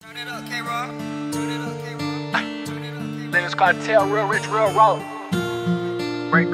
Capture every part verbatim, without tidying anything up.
Turn it up, K-Rock. Turn it up, K-Rock. Turn it up, K-Rock. Niggas Cartel, real rich, real raw. Break.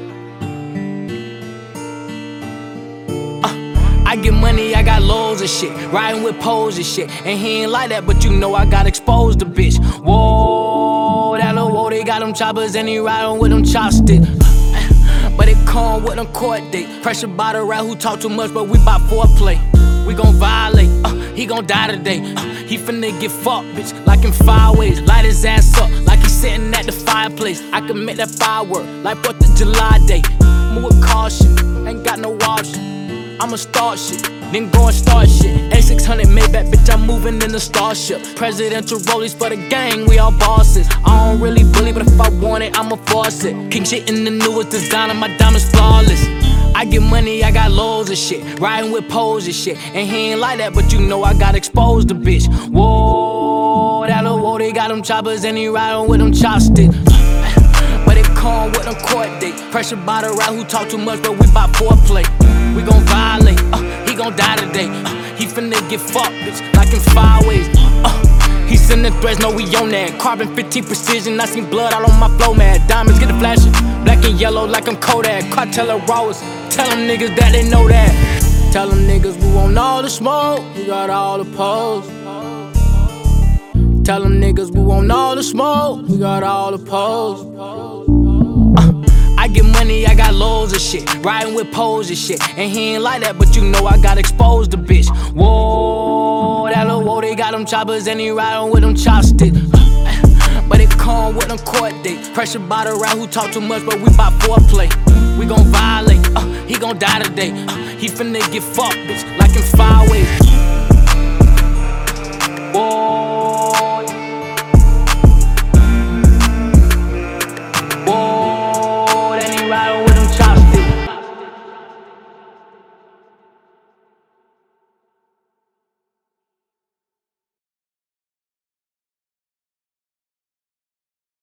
Uh, I get money, I got loads of shit. Riding with poles and shit. And he ain't like that, but you know I got exposed to bitch. Whoa, that little whoa, they got them choppers and he riding with them chopsticks. But it come with them court date. Pressure by the rat who talk too much, but we bout foreplay. We gon' violate, uh, he gon' die today. uh, He finna get fucked, bitch, like in five ways. Light his ass up, like he sitting at the fireplace. I can make that firework, like fourth of July day. Move with caution, ain't got no option. I'ma start shit, then go and start shit. A six hundred Maybach, bitch, I'm moving in the Starship. Presidential rollies for the gang, we all bosses. I don't really bully, but if I want it, I'ma force it. King shit in the newest designer, my diamonds flawless. I get money, I got loads of shit. Riding with poles and shit. And he ain't like that, but you know I got exposed to bitch. Whoa, that little whoa, they got them choppers and he riding with them chopsticks. But it come with them court date. Pressure by the rat who talk too much, but we bout foreplay. We gon' violate, uh, he gon' die today. uh, He finna get fucked, bitch, like in five ways. uh, He sending threats, know we on that. Carbon fifteen precision, I seen blood all on my flow, man. Diamonds get the flashing, black and yellow like I'm Kodak. Cartel of Rawers, tell them niggas that they know that. Tell them niggas we want all the smoke, we got all the pose. Tell them niggas we want all the smoke, we got all the pose. uh, I get money, I got loads of shit. Riding with poles and shit. And he ain't like that, but you know I got exposed to bitch. Whoa, that little whoa, they got them choppers and he riding with them chopsticks. But it come with them court dates. Pressure by the rat who talk too much, but we bout foreplay. We gon' violate, uh, he gon' die today. uh, He finna get fucked, bitch, like in five ways.